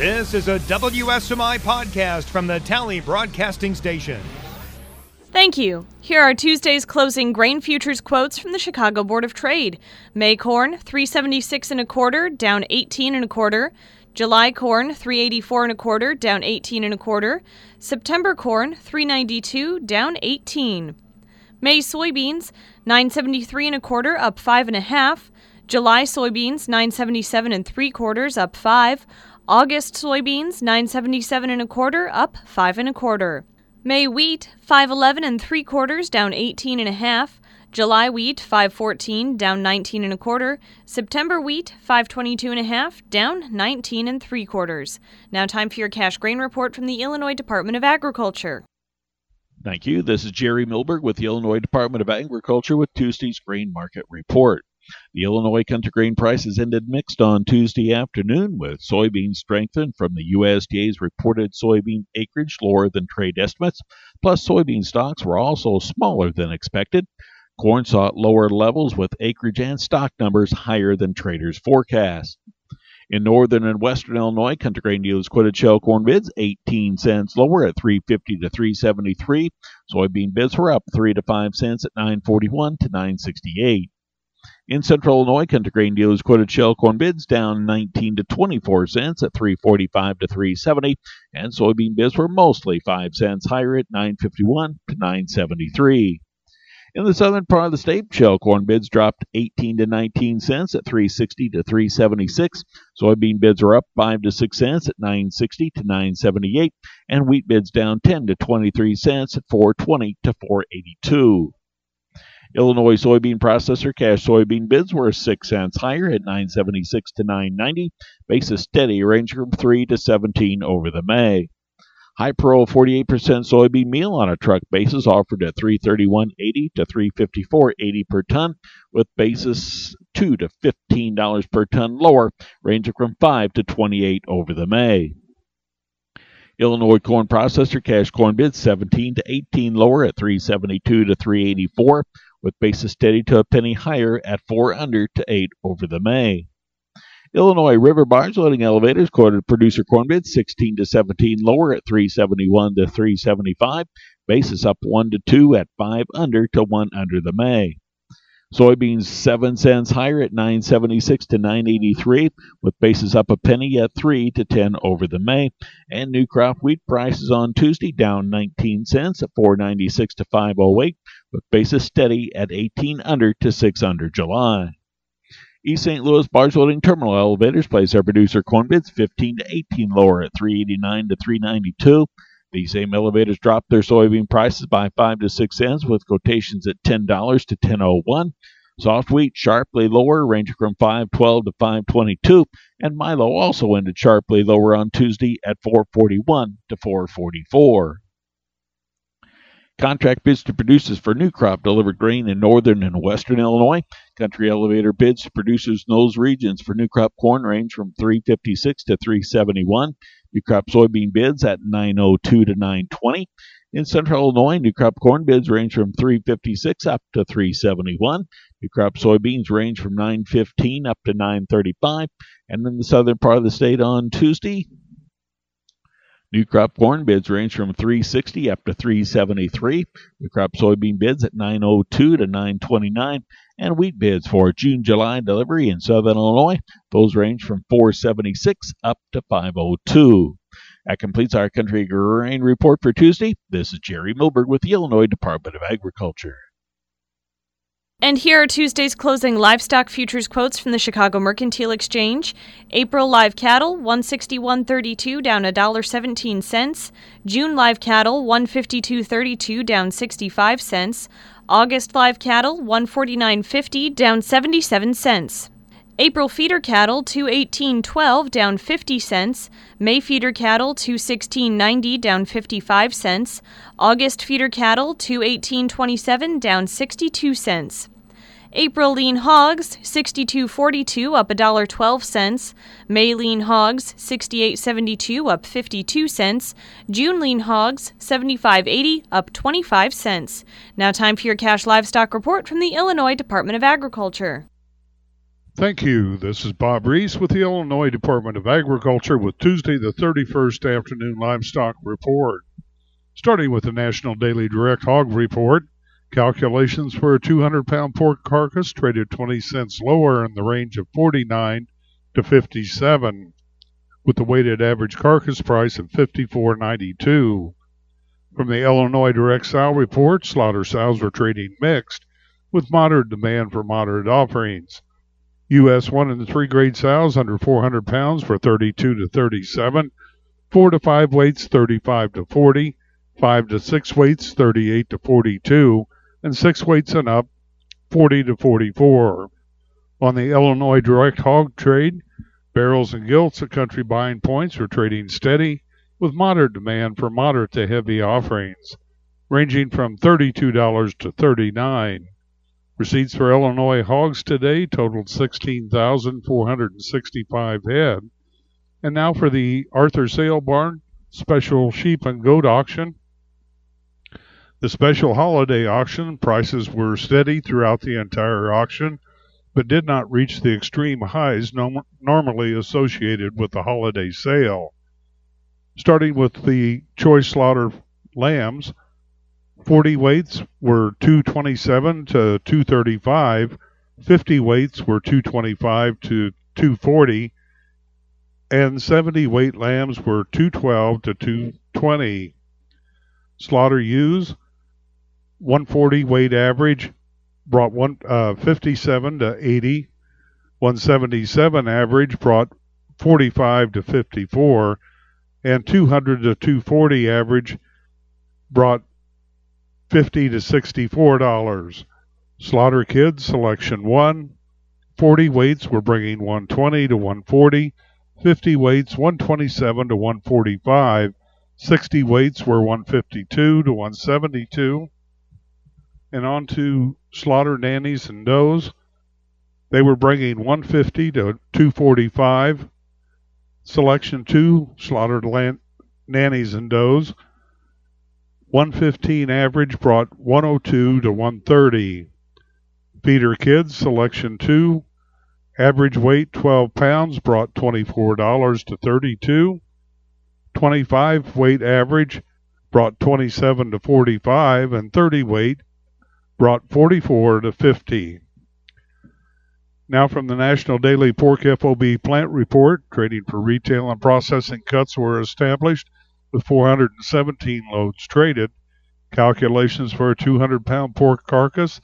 This is a WSMI podcast from the Tally Broadcasting Station. Thank you. Here are Tuesday's closing grain futures quotes from the Chicago Board of Trade. May corn, $3.76 1/4, down 18 1/4. July corn, $3.84 1/4, down 18 1/4. September corn, $3.92, down 18. May soybeans, $9.73 1/4, up 5 1/2. July soybeans, $9.77 3/4, up 5. August soybeans, $9.77 1/4, up 5 1/4. May wheat, $5.11 3/4, down 18 1/2. July wheat, $5.14, down 19 1/4. September wheat, $5.22 1/2, down 19 3/4. Now time for your cash grain report from the Illinois Department of Agriculture. Thank you. This is Jerry Milberg with the Illinois Department of Agriculture with Tuesday's grain market report. The Illinois country grain prices ended mixed on Tuesday afternoon, with soybeans strengthened from the USDA's reported soybean acreage lower than trade estimates, plus soybean stocks were also smaller than expected. Corn saw at lower levels with acreage and stock numbers higher than traders' forecasts. In northern and western Illinois, country grain dealers quoted shell corn bids 18 cents lower at $3.50 to $3.73. Soybean bids were up 3 to 5 cents at $9.41 to $9.68. In central Illinois, country grain dealers quoted shell corn bids down 19 to 24 cents at $3.45 to $3.70, and soybean bids were mostly 5 cents higher at $9.51 to $9.73. In the southern part of the state, shell corn bids dropped 18 to 19 cents at $3.60 to $3.76. Soybean bids are up 5 to 6 cents at $9.60 to $9.78, and wheat bids down 10 to 23 cents at $4.20 to $4.82. Illinois soybean processor cash soybean bids were 6 cents higher at $9.76 to $9.90. Basis steady, ranging from 3 to 17 over the May. High Pro 48% soybean meal on a truck basis offered at $331.80 to $354.80 per ton, with basis $2 to $15 per ton lower, ranging from 5 to 28 over the May. Illinois corn processor cash corn bids 17 to 18 lower at $372 to $384, with basis steady to a penny higher at 4 under to 8 over the May. Illinois river barge loading elevators quoted producer corn bids 16 to 17 lower at $371 to $375, basis up 1 to 2 at 5 under to 1 under the May. Soybeans 7 cents higher at $9.76 to $9.83, with basis up a penny at 3 to 10 over the May. And new crop wheat prices on Tuesday down 19 cents at $4.96 to $5.08, with basis steady at 18 under to 6 under July. East St. Louis barge loading terminal elevators place their producer corn bids 15 to 18 lower at $3.89 to $3.92. These same elevators dropped their soybean prices by 5 to 6 cents, with quotations at $10 to $10.01. Soft wheat sharply lower, ranging from $5.12 to $5.22, and Milo also ended sharply lower on Tuesday at $4.41 to $4.44. Contract bids to producers for new crop delivered grain in northern and western Illinois. Country elevator bids to producers in those regions for new crop corn range from $3.56 to $3.71. New crop soybean bids at $9.02 to $9.20. In central Illinois, new crop corn bids range from $3.56 up to $3.71. New crop soybeans range from $9.15 up to $9.35. And in the southern part of the state on Tuesday, new crop corn bids range from $3.60 up to $3.73. New crop soybean bids at $9.02 to $9.29. And wheat bids for June-July delivery in southern Illinois, those range from $4.76 up to $5.02. That completes our country grain report for Tuesday. This is Jerry Milberg with the Illinois Department of Agriculture. And here are Tuesday's closing livestock futures quotes from the Chicago Mercantile Exchange. April live cattle, $161.32, down $1.17. June live cattle, $152.32, down 65 cents. August live cattle, $149.50, down 77 cents. April feeder cattle, $218.12, down 50 cents. May feeder cattle, $216.90, down 55 cents. August feeder cattle, $218.27, down 62 cents. April lean hogs, $62.42, up $1.12. May lean hogs, $68.72, up 52 cents. June lean hogs, $75.80, up 25 cents. Now time for your cash livestock report from the Illinois Department of Agriculture. Thank you. This is Bob Reese with the Illinois Department of Agriculture with Tuesday the 31st afternoon livestock report. Starting with the National Daily Direct Hog Report, calculations for a 200-pound pork carcass traded 20 cents lower in the range of 49 to 57, with the weighted average carcass price of $54.92. From the Illinois Direct Sow Report, slaughter sows were trading mixed, with moderate demand for moderate offerings. U.S. 1 and 3 grade sows under 400 pounds for 32 to 37, 4 to 5 weights 35 to 40, 5 to 6 weights 38 to 42, and 6 weights and up 40 to 44. On the Illinois Direct Hog Trade, barrels and gilts at country buying points are trading steady, with moderate demand for moderate to heavy offerings, ranging from $32 to $39. Receipts for Illinois hogs today totaled 16,465 head. And now for the Arthur Sale Barn special sheep and goat auction. The special holiday auction prices were steady throughout the entire auction, but did not reach the extreme highs normally associated with the holiday sale. Starting with the choice slaughter lambs, 40 weights were $227 to $235, 50 weights were $225 to $240, and 70 weight lambs were $212 to $220. Slaughter ewes, 140 weight average brought 57 to 80, 177 average brought 45 to 54, and 200 to 240 average brought $50 to $64. Slaughter Kids Selection 1, 40 weights were bringing 120 to 140, 50 weights 127 to 145, 60 weights were 152 to 172. And on to Slaughter Nannies and Does. They were bringing 150 to 245. Selection 2, Slaughtered Nannies and Does, 115 average brought 102 to 130. Feeder Kids Selection 2, average weight 12 pounds brought $24 to $32. 25 weight average brought 27 to 45, and 30 weight brought 44 to 50. Now from the National Daily Pork FOB Plant Report, trading for retail and processing cuts were established with 417 loads traded. Calculations for a 200-pound pork carcass,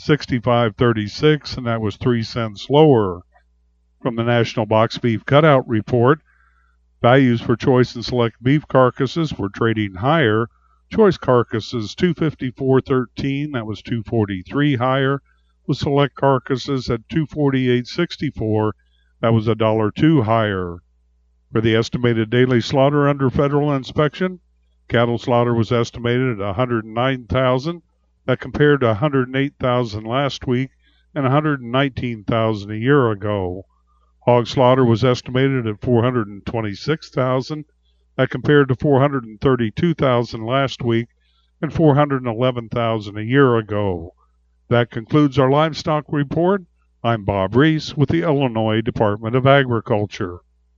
$65.36, and that was 3 cents lower. From the National Box Beef Cutout Report, values for choice and select beef carcasses were trading higher. Choice carcasses $254.13, that was $243 higher, with select carcasses at $248.64, that was $1.02 higher. For the estimated daily slaughter under federal inspection, cattle slaughter was estimated at 109,000. That compared to 108,000 last week and 119,000 a year ago. Hog slaughter was estimated at 426,000. That compared to 432,000 last week and 411,000 a year ago. That concludes our livestock report. I'm Bob Reese with the Illinois Department of Agriculture.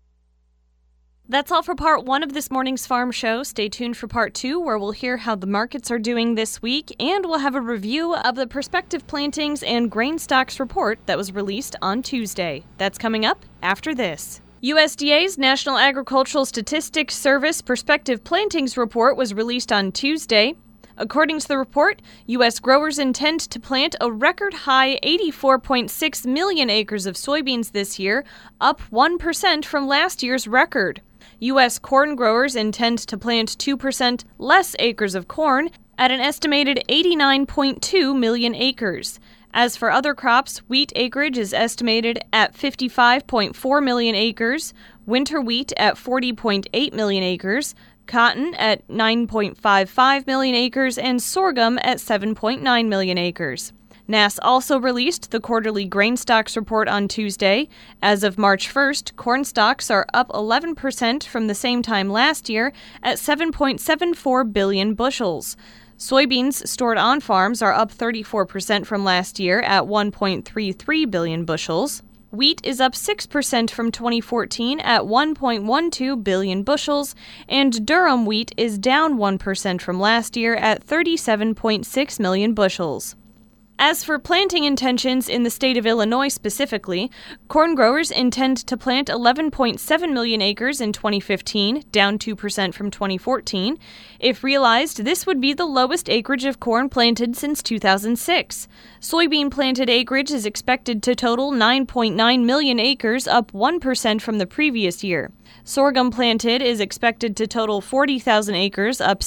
That's all for part 1 of this morning's farm show. Stay tuned for part 2, where we'll hear how the markets are doing this week, and we'll have a review of the prospective plantings and grain stocks report that was released on Tuesday. That's coming up after this. USDA's National Agricultural Statistics Service prospective plantings report was released on Tuesday. According to the report, U.S. growers intend to plant a record-high 84.6 million acres of soybeans this year, up 1% from last year's record. U.S. corn growers intend to plant 2% less acres of corn at an estimated 89.2 million acres. As for other crops, wheat acreage is estimated at 55.4 million acres, winter wheat at 40.8 million acres, cotton at 9.55 million acres, and sorghum at 7.9 million acres. NASS also released the quarterly grain stocks report on Tuesday. As of March 1st, corn stocks are up 11% from the same time last year at 7.74 billion bushels. Soybeans stored on farms are up 34% from last year at 1.33 billion bushels. Wheat is up 6% from 2014 at 1.12 billion bushels, and durum wheat is down 1% from last year at 37.6 million bushels. As for planting intentions in the state of Illinois specifically, corn growers intend to plant 11.7 million acres in 2015, down 2% from 2014. If realized, this would be the lowest acreage of corn planted since 2006. Soybean planted acreage is expected to total 9.9 million acres, up 1% from the previous year. Sorghum planted is expected to total 40,000 acres, up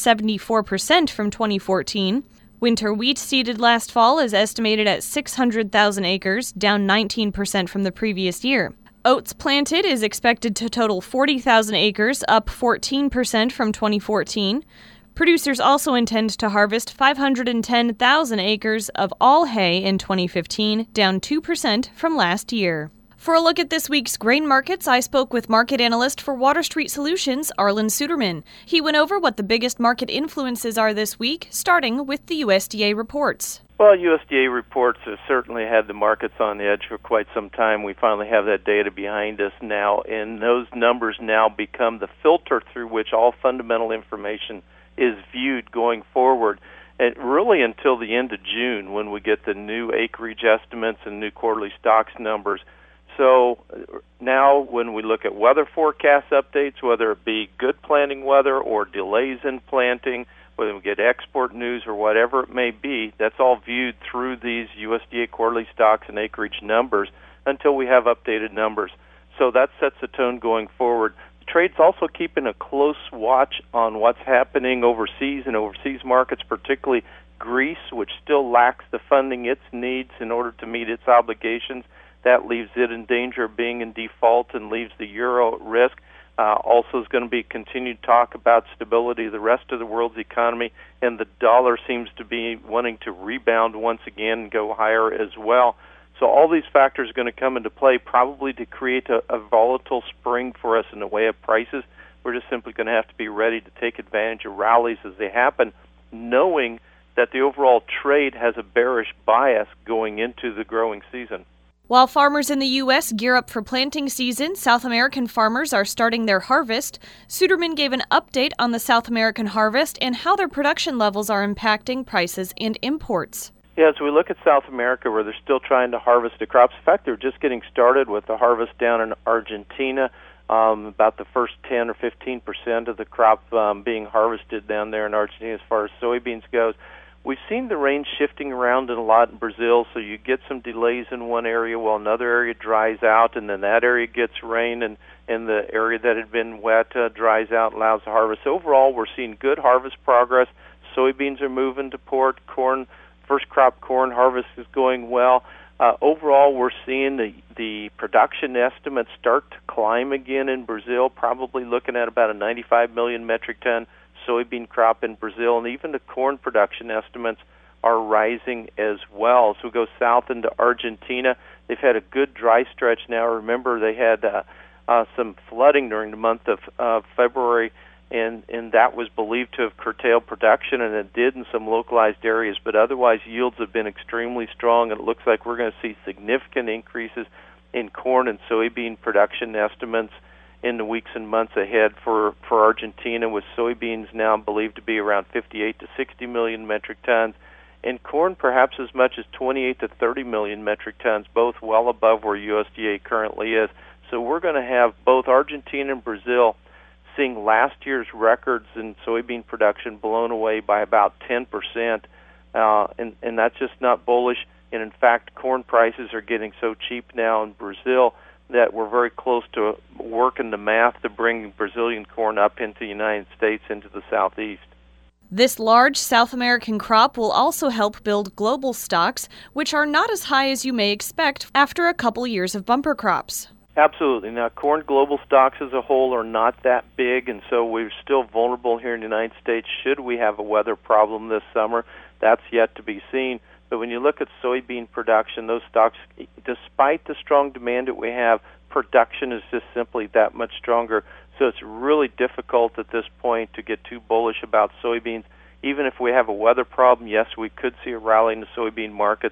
74% from 2014. Winter wheat seeded last fall is estimated at 600,000 acres, down 19% from the previous year. Oats planted is expected to total 40,000 acres, up 14% from 2014. Producers also intend to harvest 510,000 acres of all hay in 2015, down 2% from last year. For a look at this week's grain markets, I spoke with market analyst for Water Street Solutions, Arlen Suderman. He went over what the biggest market influences are this week, starting with the USDA reports. Well, USDA reports have certainly had the markets on the edge for quite some time. We finally have that data behind us now, and those numbers now become the filter through which all fundamental information is viewed going forward. And really until the end of June, when we get the new acreage estimates and new quarterly stocks numbers. So now when we look at weather forecast updates, whether it be good planting weather or delays in planting, whether we get export news or whatever it may be, that's all viewed through these USDA quarterly stocks and acreage numbers until we have updated numbers. So that sets the tone going forward. The trade's also keeping a close watch on what's happening overseas and overseas markets, particularly Greece, which still lacks the funding it needs in order to meet its obligations. That leaves it in danger of being in default and leaves the euro at risk. Also is going to be continued talk about stability of the rest of the world's economy, and the dollar seems to be wanting to rebound once again and go higher as well. So all these factors are going to come into play probably to create a volatile spring for us in the way of prices. We're just simply going to have to be ready to take advantage of rallies as they happen, knowing that the overall trade has a bearish bias going into the growing season. While farmers in the U.S. gear up for planting season, South American farmers are starting their harvest. Suderman gave an update on the South American harvest and how their production levels are impacting prices and imports. Yeah, as we look at South America, where they're still trying to harvest the crops, in fact, they're just getting started with the harvest down in Argentina. About the first 10 or 15% of the crop being harvested down there in Argentina as far as soybeans goes. We've seen the rain shifting around a lot in Brazil, so you get some delays in one area while another area dries out, and then that area gets rain, and the area that had been wet dries out and allows the harvest. Overall, we're seeing good harvest progress. Soybeans are moving to port. Corn, first crop corn harvest is going well. Overall, we're seeing the production estimates start to climb again in Brazil, probably looking at about a 95 million metric ton soybean crop in Brazil, and even the corn production estimates are rising as well. So we go south into Argentina. They've had a good dry stretch now. Remember, they had some flooding during the month of February, and that was believed to have curtailed production, and it did in some localized areas, but otherwise yields have been extremely strong, and it looks like we're going to see significant increases in corn and soybean production estimates in the weeks and months ahead for Argentina, with soybeans now believed to be around 58 to 60 million metric tons, and corn perhaps as much as 28 to 30 million metric tons, both well above where USDA currently is. So we're going to have both Argentina and Brazil seeing last year's records in soybean production blown away by about 10%, and that's just not bullish. And in fact, corn prices are getting so cheap now in Brazil that we're very close to working the math to bring Brazilian corn up into the United States, into the southeast. This large South American crop will also help build global stocks, which are not as high as you may expect after a couple years of bumper crops. Absolutely. Now, corn global stocks as a whole are not that big, and so we're still vulnerable here in the United States should we have a weather problem this summer. That's yet to be seen. But when you look at soybean production, those stocks, despite the strong demand that we have, production is just simply that much stronger. So it's really difficult at this point to get too bullish about soybeans. Even if we have a weather problem, yes, we could see a rally in the soybean market.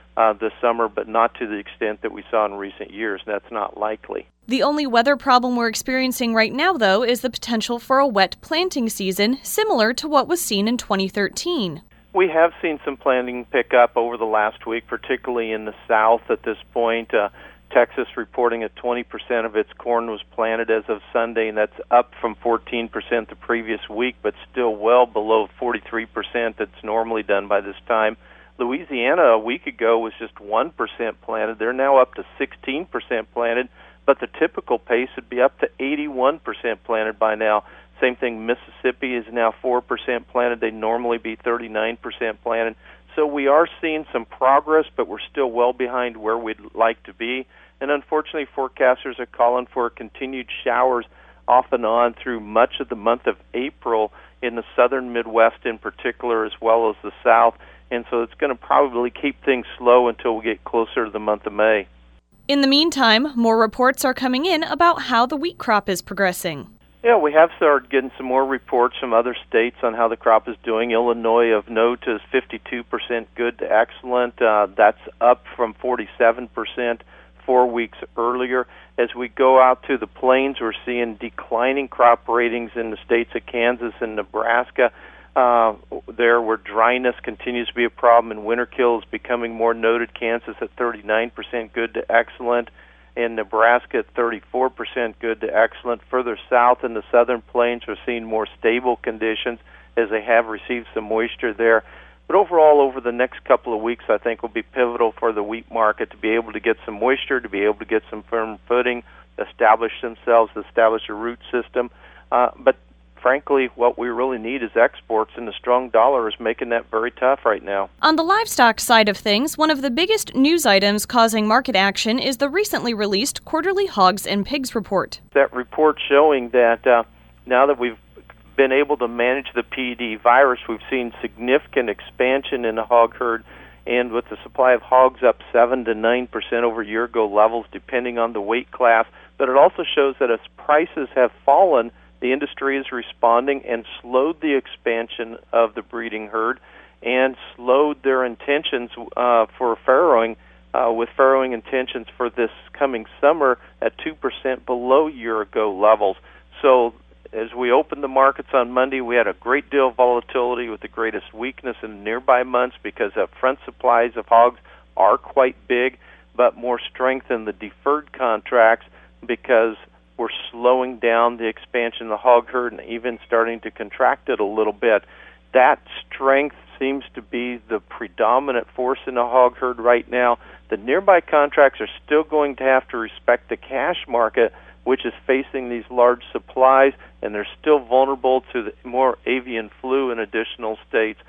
this summer, but not to the extent that we saw in recent years. That's not likely. The only weather problem we're experiencing right now, though, is the potential for a wet planting season, similar to what was seen in 2013. We have seen some planting pick up over the last week, particularly in the south at this point. Texas reporting that 20% of its corn was planted as of Sunday, and that's up from 14% the previous week, but still well below 43% that's normally done by this time. Louisiana a week ago was just 1% planted. They're now up to 16% planted, but the typical pace would be up to 81% planted by now. Same thing, Mississippi is now 4% planted. They'd normally be 39% planted. So we are seeing some progress, but we're still well behind where we'd like to be. And unfortunately, forecasters are calling for continued showers off and on through much of the month of April in the southern Midwest in particular, as well as the South. And so it's going to probably keep things slow until we get closer to the month of May. In the meantime, more reports are coming in about how the wheat crop is progressing. Yeah, we have started getting some more reports from other states on how the crop is doing. Illinois, of note, is 52% good to excellent. That's up from 47% 4 weeks earlier. As we go out to the plains, we're seeing declining crop ratings in the states of Kansas and Nebraska. There where dryness continues to be a problem and winter kill is becoming more noted. Kansas at 39% good to excellent, and Nebraska at 34% good to excellent. Further south in the southern plains, we're seeing more stable conditions as they have received some moisture there. But overall, over the next couple of weeks, I think will be pivotal for the wheat market to be able to get some moisture, to be able to get some firm footing, establish themselves, establish a root system. But frankly, what we really need is exports, and the strong dollar is making that very tough right now. On the livestock side of things, one of the biggest news items causing market action is the recently released quarterly Hogs and Pigs report. That report showing that now that we've been able to manage the PED virus, we've seen significant expansion in the hog herd, and with the supply of hogs up 7 to 9% over year-ago levels, depending on the weight class. But it also shows that as prices have fallen, the industry is responding and slowed the expansion of the breeding herd and slowed their intentions for farrowing, with farrowing intentions for this coming summer at 2% below year-ago levels. So as we opened the markets on Monday, we had a great deal of volatility with the greatest weakness in nearby months because upfront supplies of hogs are quite big, but more strength in the deferred contracts because we're slowing down the expansion of the hog herd and even starting to contract it a little bit. That strength seems to be the predominant force in the hog herd right now. The nearby contracts are still going to have to respect the cash market, which is facing these large supplies, and they're still vulnerable to the more avian flu in additional states,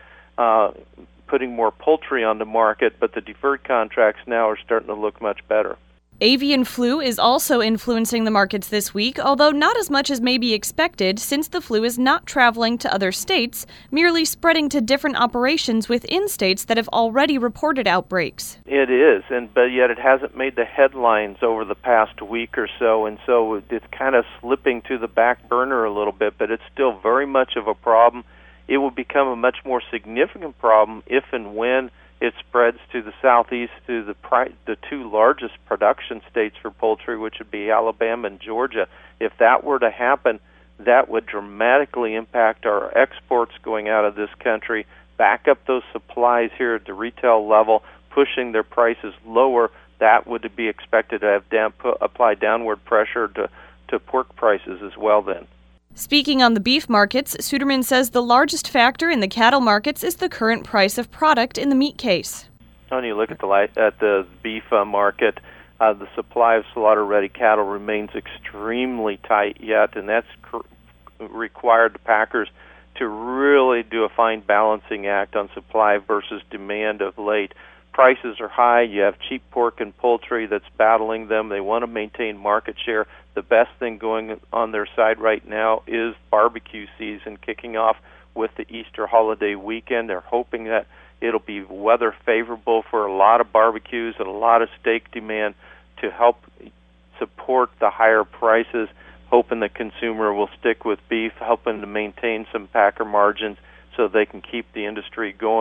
putting more poultry on the market, but the deferred contracts now are starting to look much better. Avian flu is also influencing the markets this week, although not as much as may be expected since the flu is not traveling to other states, merely spreading to different operations within states that have already reported outbreaks. It is, but yet it hasn't made the headlines over the past week or so, and so it's kind of slipping to the back burner a little bit, but it's still very much of a problem. It will become a much more significant problem if and when it spreads to the southeast, to the two largest production states for poultry, which would be Alabama and Georgia. If that were to happen, that would dramatically impact our exports going out of this country, back up those supplies here at the retail level, pushing their prices lower. That would be expected to have apply downward pressure to pork prices as well then. Speaking on the beef markets, Suderman says the largest factor in the cattle markets is the current price of product in the meat case. When you look at the beef market, the supply of slaughter-ready cattle remains extremely tight yet, and that's required the packers to really do a fine balancing act on supply versus demand of late. Prices are high. You have cheap pork and poultry that's battling them. They want to maintain market share. The best thing going on their side right now is barbecue season kicking off with the Easter holiday weekend. They're hoping that it'll be weather favorable for a lot of barbecues and a lot of steak demand to help support the higher prices, hoping the consumer will stick with beef, helping to maintain some packer margins so they can keep the industry going.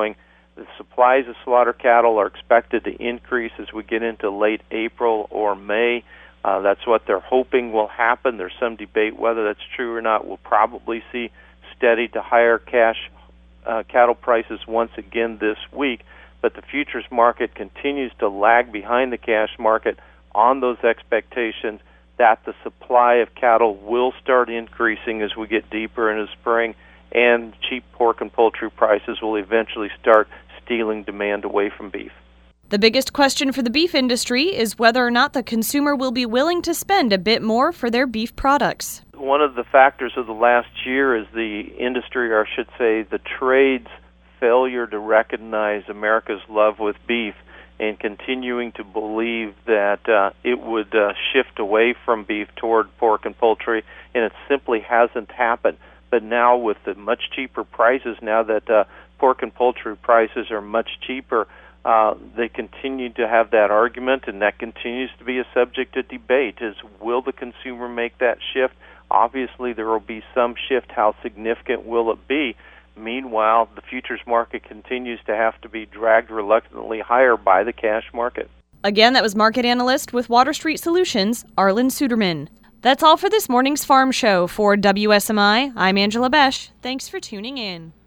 The supplies of slaughter cattle are expected to increase as we get into late April or May. That's what they're hoping will happen. There's some debate whether that's true or not. We'll probably see steady to higher cash cattle prices once again this week, but the futures market continues to lag behind the cash market on those expectations that the supply of cattle will start increasing as we get deeper into spring, and cheap pork and poultry prices will eventually start stealing demand away from beef. The biggest question for the beef industry is whether or not the consumer will be willing to spend a bit more for their beef products. One of the factors of the last year is the industry, or I should say the trade's failure to recognize America's love with beef and continuing to believe that it would shift away from beef toward pork and poultry, and it simply hasn't happened. But now with the much cheaper prices, now that pork and poultry prices are much cheaper, they continue to have that argument, and that continues to be a subject of debate, is will the consumer make that shift? Obviously, there will be some shift. How significant will it be? Meanwhile, the futures market continues to have to be dragged reluctantly higher by the cash market. Again, that was market analyst with Water Street Solutions, Arlen Suderman. That's all for this morning's Farm Show. For WSMI, I'm Angela Besh. Thanks for tuning in.